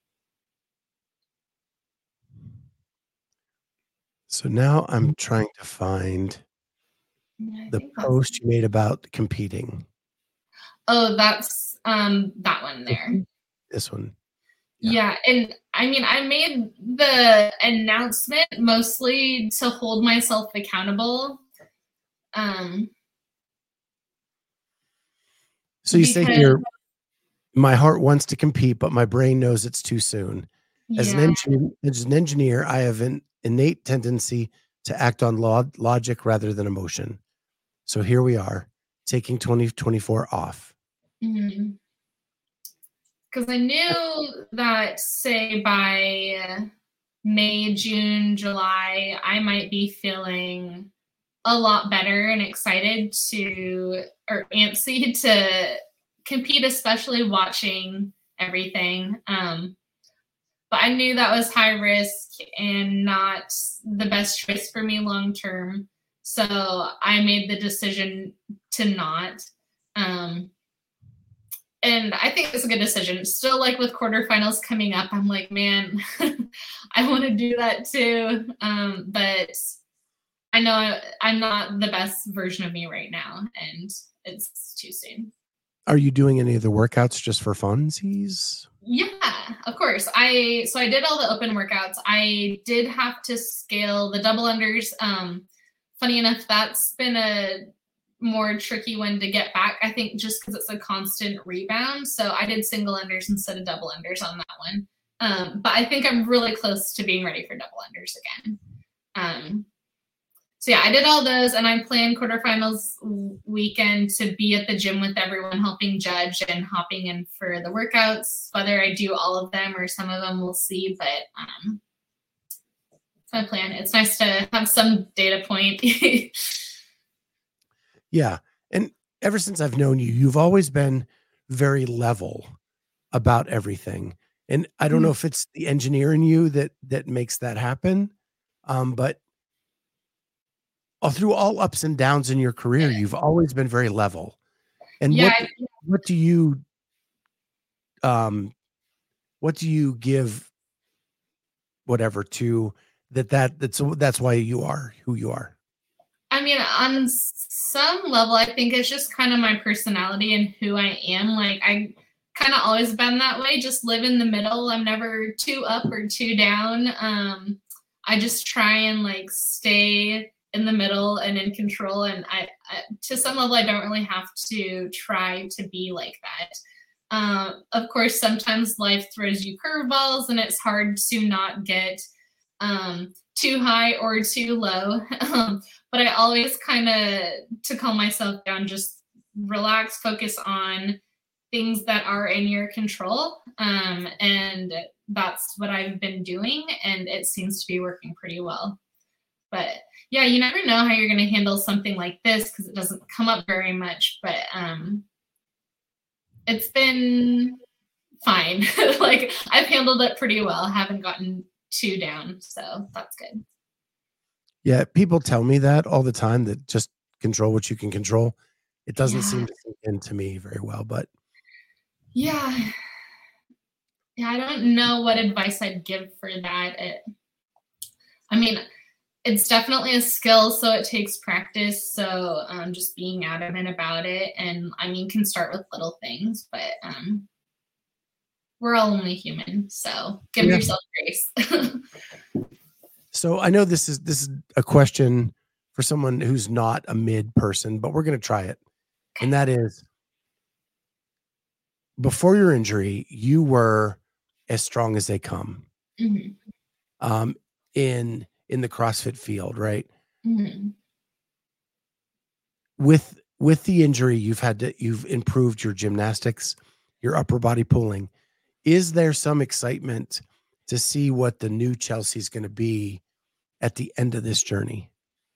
so now I'm trying to find the post you made about competing. Oh, that's um, that one there. This one. Yeah. yeah, and I mean, I made the announcement mostly to hold myself accountable. Um, so you say here, my heart wants to compete, but my brain knows it's too soon. As, yeah. an, engineer, as an engineer, I have an innate tendency to act on log- logic rather than emotion. So here we are, taking twenty twenty-four off. Mm-hmm. Because I knew that, say, by May, June, July, I might be feeling a lot better and excited to, or antsy to compete, especially watching everything. Um, but I knew that was high risk and not the best choice for me long term. So I made the decision to not. Um, And I think it's a good decision. Still, like with quarterfinals coming up, I'm like, man, I want to do that too. Um, but I know I, I'm not the best version of me right now, and it's too soon. Are you doing any of the workouts just for funsies? Yeah, of course. I so I did all the open workouts. I did have to scale the double unders. Um, funny enough, that's been a more tricky one to get back, I think, just because it's a constant rebound. So I did single unders instead of double unders on that one. Um, but I think I'm really close to being ready for double unders again. Um, so yeah, I did all those, and I planned quarterfinals weekend to be at the gym with everyone, helping judge and hopping in for the workouts. Whether I do all of them or some of them, we'll see. But um, it's my plan. It's nice to have some data point. Yeah. And ever since I've known you, you've always been very level about everything. And I don't know if it's the engineer in you that that makes that happen. Um, but all through all ups and downs in your career, you've always been very level. And Yeah, what I- what do you um what do you give whatever to that that that's that's why you are who you are? I mean, on some level, I think it's just kind of my personality and who I am. Like, I kind of always been that way, just live in the middle. I'm never too up or too down. Um, I just try and like stay in the middle and in control. And I, I to some level, I don't really have to try to be like that. Um, of course, sometimes life throws you curveballs, and it's hard to not get um, too high or too low. Um, but I always kind of, to calm myself down, just relax, focus on things that are in your control. Um, and that's what I've been doing, and it seems to be working pretty well. But yeah, you never know how you're going to handle something like this because it doesn't come up very much, but um, it's been fine. Like, I've handled it pretty well. I haven't gotten too down, so that's good. Yeah, people tell me that all the time, that just control what you can control. It doesn't Yeah. seem to sink into me very well, but Yeah. Yeah, I don't know what advice I'd give for that. It, I mean, it's definitely a skill, so it takes practice. So um, just being adamant about it, and I mean, can start with little things, but um, we're all only human, so give Yeah. yourself grace. so I know this is this is a question for someone who's not a mid person, but we're going to try it. And that is, before your injury, you were as strong as they come Mhm. um, in in the CrossFit field, right? Mhm. With with the injury, you've had to you've improved your gymnastics, your upper body pulling. Is there some excitement to see what the new Chelsea is going to be at the end of this journey?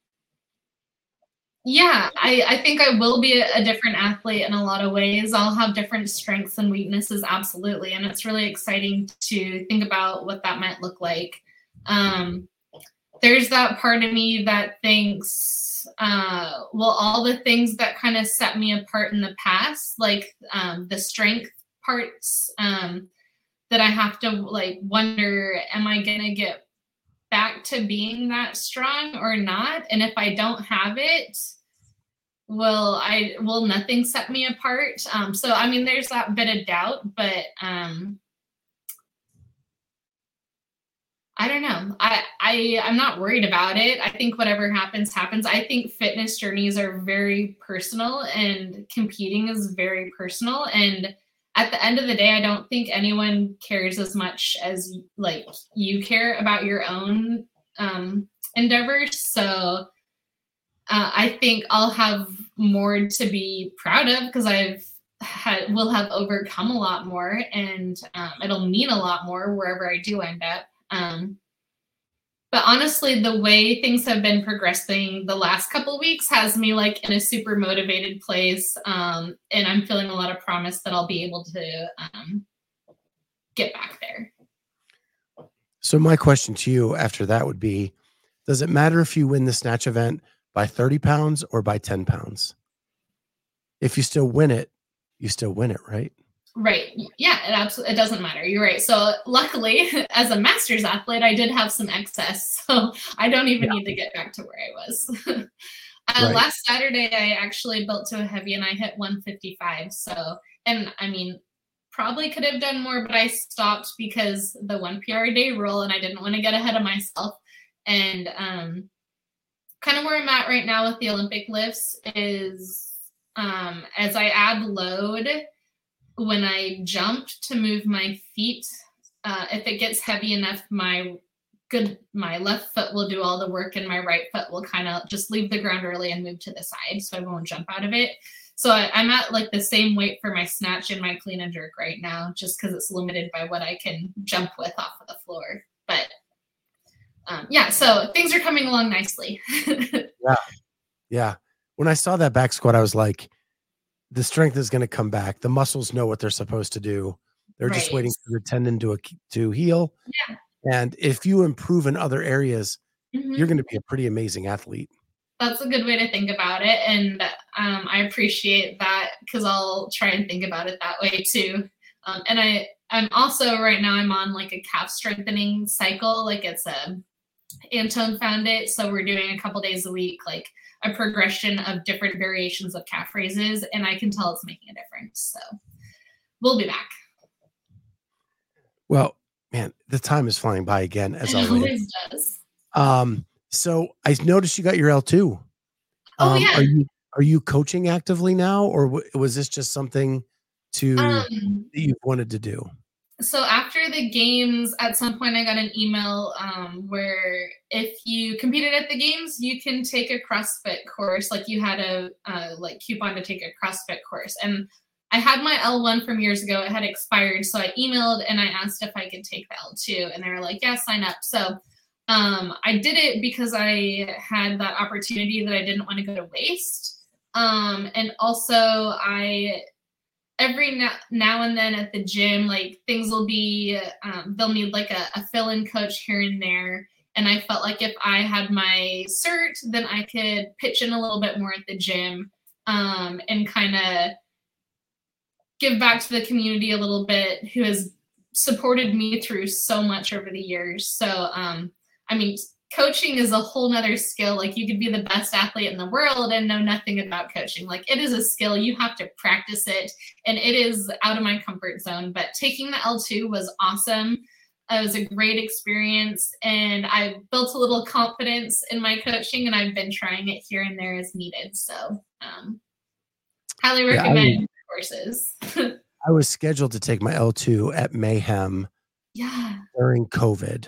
Yeah, I, I think I will be a, a different athlete in a lot of ways. I'll have different strengths and weaknesses, absolutely. And it's really exciting to think about what that might look like. Um, there's that part of me that thinks, uh, well, all the things that kind of set me apart in the past, like um, the strength parts, um, that I have to like wonder, am I going to get back to being that strong or not? And if I don't have it, will I will nothing set me apart? Um, so I mean, there's that bit of doubt, but um, I don't know. I, I I'm not worried about it. I think whatever happens, happens. I think fitness journeys are very personal, and competing is very personal. And at the end of the day, I don't think anyone cares as much as like you care about your own um, endeavors. So uh, I think I'll have more to be proud of because I've had will have overcome a lot more, and um, it'll mean a lot more wherever I do end up. Um, but honestly, the way things have been progressing the last couple of weeks has me like in a super motivated place. Um, and I'm feeling a lot of promise that I'll be able to um, get back there. So my question to you after that would be, does it matter if you win the snatch event by thirty pounds or by ten pounds? If you still win it, you still win it, right? Right. Yeah, it absolutely, it doesn't matter. You're right. So luckily, as a master's athlete, I did have some excess. So I don't even Yeah. need to get back to where I was. uh, Right. Last Saturday, I actually built to a heavy and I hit one fifty-five. So, and I mean, probably could have done more, but I stopped because the one P R a day rule and I didn't want to get ahead of myself. And um, kind of where I'm at right now with the Olympic lifts is um, as I add load, when I jumped to move my feet, uh, if it gets heavy enough, my good my left foot will do all the work and my right foot will kind of just leave the ground early and move to the side so I won't jump out of it. So I, I'm at like the same weight for my snatch and my clean and jerk right now, just because it's limited by what I can jump with off of the floor. But um, yeah, so things are coming along nicely. Yeah. Yeah. When I saw that back squat, I was like, the strength is going to come back. The muscles know what they're supposed to do. They're just Right. waiting for the tendon to, to heal. Yeah. And if you improve in other areas, Mhm. you're going to be a pretty amazing athlete. That's a good way to think about it. And um, I appreciate that because I'll try and think about it that way too. Um, and I, I'm also right now I'm on like a calf strengthening cycle. Like it's a Antone found it. So we're doing a couple days a week, like a progression of different variations of calf raises. And I can tell it's making a difference. So we'll be back. Well, man, the time is flying by again, as It always. always does. Um, so I noticed you got your L two. Oh, Um, yeah. Are you are you coaching actively now, or w- was this just something to Um, that you wanted to do? So after the games, at some point I got an email um, where if you competed at the games, you can take a CrossFit course. Like you had a uh, like coupon to take a CrossFit course. And I had my L one from years ago. It had expired. So I emailed and I asked if I could take the L two. And they were like, yeah, sign up. So um, I did it because I had that opportunity that I didn't want to go to waste. Um, and also I every now, now and then at the gym, like things will be, um, they'll need like a, a fill-in coach here and there. And I felt like if I had my cert, then I could pitch in a little bit more at the gym um, and kind of give back to the community a little bit who has supported me through so much over the years. So, um, I mean, coaching is a whole nother skill. Like you could be the best athlete in the world and know nothing about coaching. Like it is a skill. You have to practice it. And it is out of my comfort zone. But taking the L two was awesome. It was a great experience. And I built a little confidence in my coaching and I've been trying it here and there as needed. So um, highly Yeah, I recommend was- courses. I was scheduled to take my L two at Mayhem Yeah. during COVID,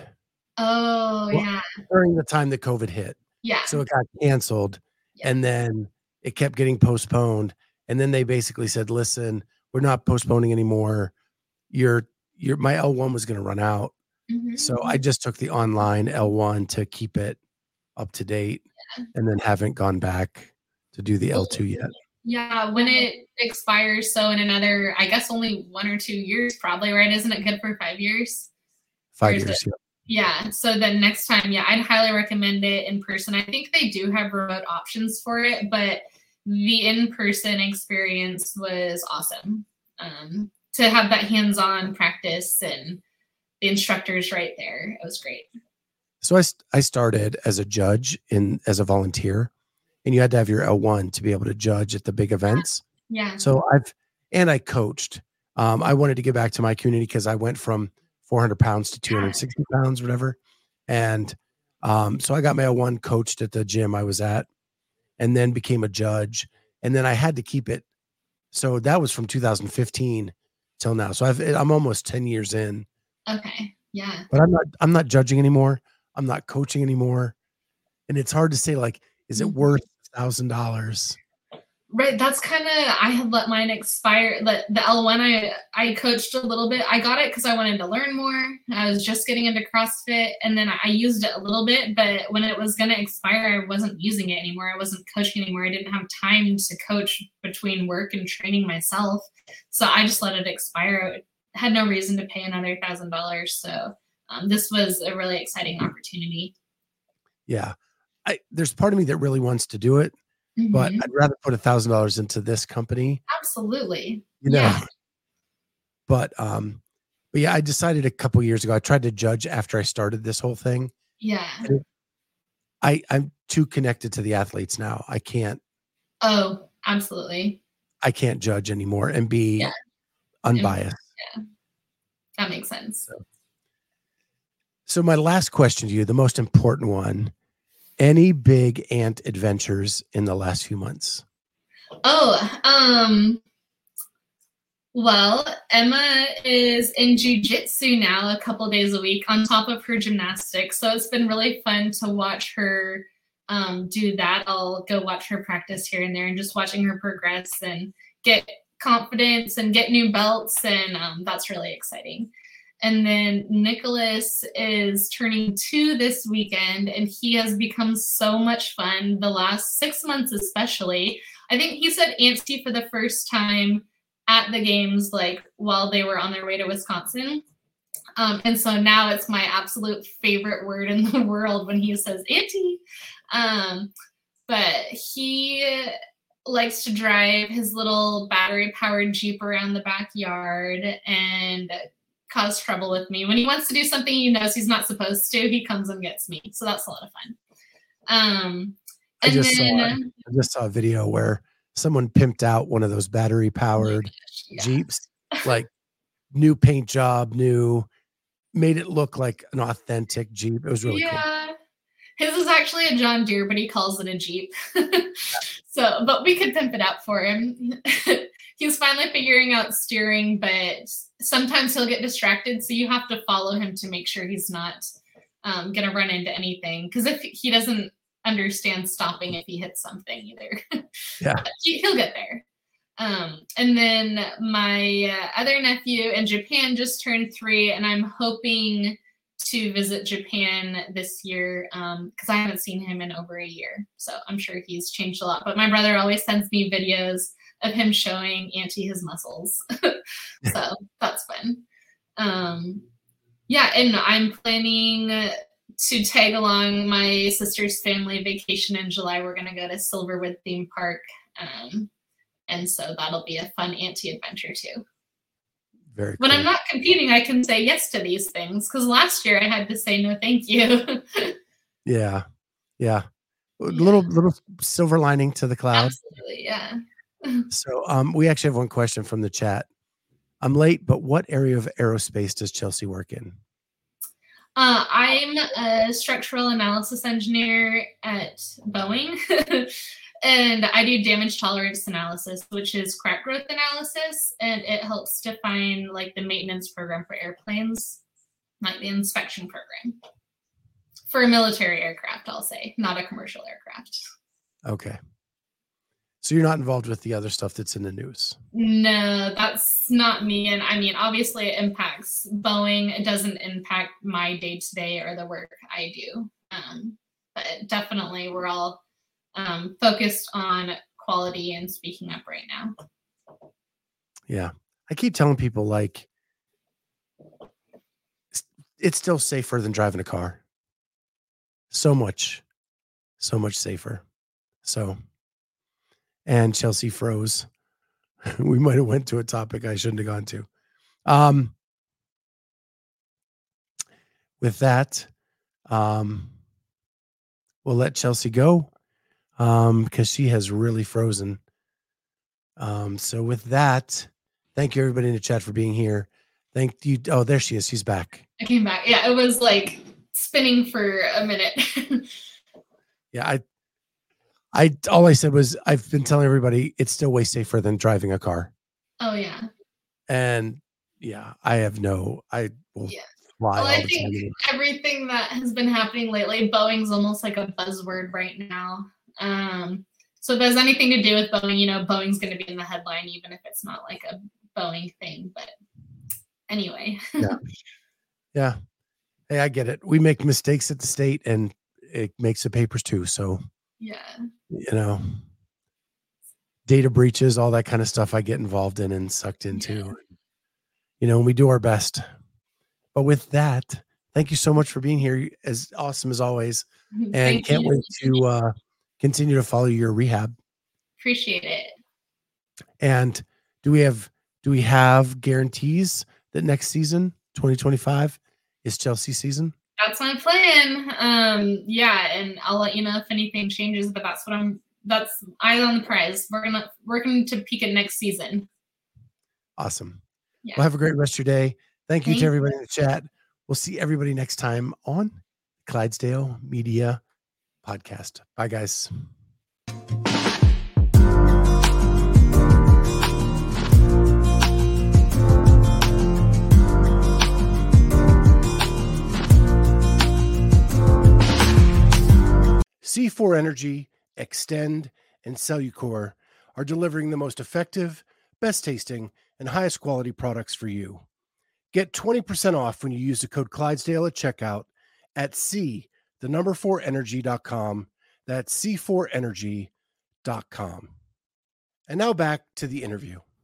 Oh, Well- yeah. during the time that COVID hit. Yeah. So it got canceled, Yeah. and then it kept getting postponed. And then they basically said, "Listen, we're not postponing anymore. Your your my L one was going to run out." Mhm. So I just took the online L one to keep it up to date, Yeah. and then haven't gone back to do the L two yet. Yeah, when it expires, so in another, I guess only one or two years, probably, right? Isn't it good for five years? Five is years. Yeah. Yeah. So then next time, yeah, I'd highly recommend it in person. I think they do have remote options for it, but the in-person experience was awesome. Um, to have that hands-on practice and the instructors right there, it was great. So I st- I started as a judge in as a volunteer, and you had to have your L one to be able to judge at the big events. Yeah. So I've and I coached. Um, I wanted to get back to my community because I went from four hundred pounds to two hundred sixty pounds, whatever. And um, so I got my L one coached at the gym I was at, and then became a judge. And then I had to keep it. So that was from two thousand fifteen till now. So I've I'm almost ten years in, Okay. Yeah. but I'm not I'm not judging anymore. I'm not coaching anymore. And it's hard to say, like, is it Mhm. worth a thousand dollars? Right. That's kind of, I had let mine expire. The, the L one, I, I coached a little bit. I got it because I wanted to learn more. I was just getting into CrossFit and then I used it a little bit, but when it was going to expire, I wasn't using it anymore. I wasn't coaching anymore. I didn't have time to coach between work and training myself. So I just let it expire. I had no reason to pay another thousand dollars. So um, this was a really exciting opportunity. Yeah. I there's part of me that really wants to do it, but Mhm. I'd rather put a thousand dollars into this company. Absolutely. You know, Yeah. But um, but yeah, I decided a couple years ago. I tried to judge after I started this whole thing. Yeah. And it- I I'm too connected to the athletes now. I can't Oh, absolutely. I can't judge anymore and be Yeah. unbiased. Yeah. That makes sense. So, so my last question to you, the most important one, any big ant adventures in the last few months? Oh, um, well, Emma is in jujitsu now a couple days a week on top of her gymnastics. So it's been really fun to watch her um, do that. I'll go watch her practice here and there and just watching her progress and get confidence and get new belts. And um, that's really exciting. And then Nicholas is turning two this weekend, and he has become so much fun the last six months, especially. I think he said Auntie for the first time at the games, like while they were on their way to Wisconsin. Um, and so now it's my absolute favorite word in the world when he says Auntie. Um, but he likes to drive his little battery powered Jeep around the backyard and cause trouble with me. When he wants to do something he knows he's not supposed to, he comes and gets me. So that's a lot of fun. Um, I and just then, saw I just saw a video where someone pimped out one of those battery powered yeah. Jeeps, like new paint job, new, made it look like an authentic Jeep. It was really yeah. cool. His is actually a John Deere, but he calls it a Jeep. So, but we could pimp it out for him. He's finally figuring out steering, but sometimes he'll get distracted. So you have to follow him to make sure he's not um, going to run into anything. Because if he doesn't understand stopping if he hits something either. Yeah. he, he'll get there. Um, and then my uh, other nephew in Japan just turned three, and I'm hoping to visit Japan this year because um, I haven't seen him in over a year. So I'm sure he's changed a lot. But my brother always sends me videos of him showing Auntie his muscles. So that's fun. Um, yeah, and I'm planning to tag along my sister's family vacation in July. We're going to go to Silverwood Theme Park. Um, and so that'll be a fun Auntie adventure too. Very when cool. I'm not competing, I can say yes to these things. Because last year I had to say no, thank you. yeah. Yeah. A little, Yeah. little silver lining to the cloud. Absolutely. Yeah. So um, we actually have one question from the chat. I'm late, but what area of aerospace does Chelsea work in? Uh, I'm a structural analysis engineer at Boeing, and I do damage tolerance analysis, which is crack growth analysis, and it helps define like the maintenance program for airplanes, like the inspection program for a military aircraft, I'll say, not a commercial aircraft. Okay. So you're not involved with the other stuff that's in the news? No, that's not me. And I mean, obviously it impacts Boeing. It doesn't impact my day-to-day or the work I do. Um, but definitely we're all um, focused on quality and speaking up right now. Yeah. I keep telling people like, it's still safer than driving a car. So much, so much safer. So, and Chelsea froze. We might have went to a topic I shouldn't have gone to. Um, with that, um, we'll let Chelsea go um, because she has really frozen. Um, so with that, thank you everybody in the chat for being here. Thank you. Oh, there she is. She's back. I came back. Yeah, it was like spinning for a minute. Yeah, I I all I said was I've been telling everybody it's still way safer than driving a car. Oh yeah. And yeah, I have no I will Yeah. fly Well, all I the think time. everything that has been happening lately, Boeing's almost like a buzzword right now. Um, so if there's anything to do with Boeing, you know, Boeing's going to be in the headline, even if it's not like a Boeing thing. But anyway. Yeah. Yeah. Hey, I get it. We make mistakes at the state and it makes the papers too. So, yeah. you know, data breaches, all that kind of stuff I get involved in and sucked into. Yeah. You know, and we do our best. But with that, thank you so much for being here. As awesome as always. And Thank can't you. wait to uh, continue to follow your rehab. Appreciate it. And do we have Do we have guarantees that next season, twenty twenty-five, is Chelsea season? That's my plan. Um, yeah, and I'll let you know if anything changes, but that's what I'm that's eyes on the prize. We're gonna we're going to peak it next season. Awesome. Yeah. Well, have a great rest of your day. Thank you Thank to everybody in the chat. We'll see everybody next time on Clydesdale Media Podcast. Bye, guys. C four Energy, Extend, and Cellucor are delivering the most effective, best tasting, and highest quality products for you. Get twenty percent off when you use the code Clydesdale at checkout at C, the number four energy dot com. That's C four energy dot com. And now back to the interview.